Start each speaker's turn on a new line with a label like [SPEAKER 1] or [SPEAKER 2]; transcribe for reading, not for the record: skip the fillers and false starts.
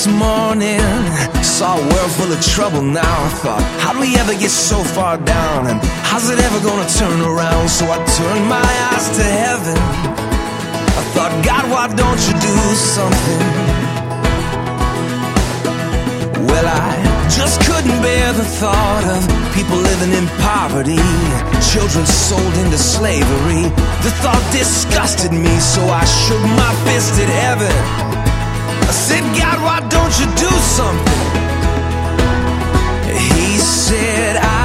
[SPEAKER 1] morning, saw a world full of trouble now. I thought, how do we ever get so far down? And how's it ever gonna turn around? So I turned my eyes to heaven. I thought, God, why don't you do something? Well, I just couldn't bear the thought of people living in poverty, children sold into slavery. The thought disgusted me, so I shook my fist at heaven. I said, God, why don't you do something? He said,